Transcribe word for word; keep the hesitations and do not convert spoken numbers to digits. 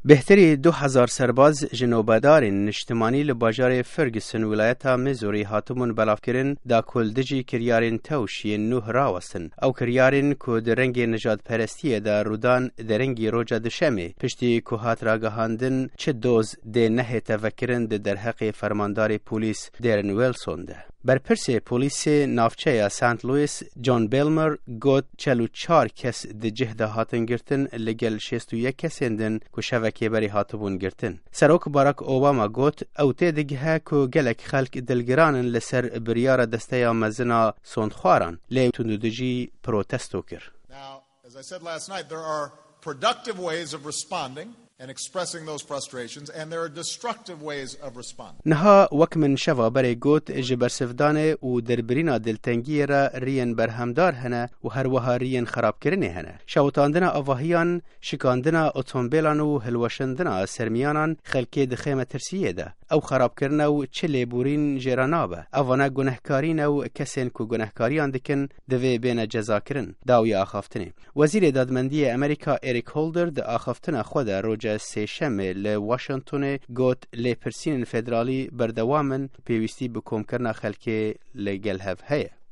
بهتری دو هزار سرباز جنوبدارین نشتمانی لباجار فرگسون ولایتا میزوری هاتمون بلافکرین دا کلدجی کریارین توشی نوه راوستن او کریارین که درنگ نجات پرستیه دا رودان درنگی روجا دشمی پشتی که هات راگهاندن چه دوز ده نه تفکرن ده در حق فرماندار پولیس درن ویلسون ده. برپرس پولیس نافچه سانت لویس جان بیلمر گوت چلو چار کس ده جهده هاتن گرتن لگل شست و یک کسیندن که شوکه بری هاتبون گرتن. سروک باراک اوباما گوت او ته دگه که گلک خلق دلگرانن لسر بریار دسته مزنا سوندخواران لی تندودجی پروتستو کر. Now, as I said last night, there are productive ways of responding and expressing those frustrations, and there are destructive ways of responding. نها وک من شوا بری گوت جبر سفدانه و دربرینا دلتنگی را ریین برهمدار هنه و هر وها ریین خراب کرنه هنه. شوتاندنا آواهیان، شکاندنا اتومبیلان و هلوشندنا سرمیانان خلکی دخیمه ترسیه ده. او خراب کرنه و چلی بورین جرانابه. اوانه گنهکارین و کسین که گنهکاریان دکن دوی بین جزا کرن. داوی آخافتنه. وزیر دادمندی امریکا اریک هولدر ده آخافتنه خود روج سیشمه لواشنطن گوت لپرسین فدرالی بردوامن پیوستی بکوم کرنا خلکی لگل هف هیه.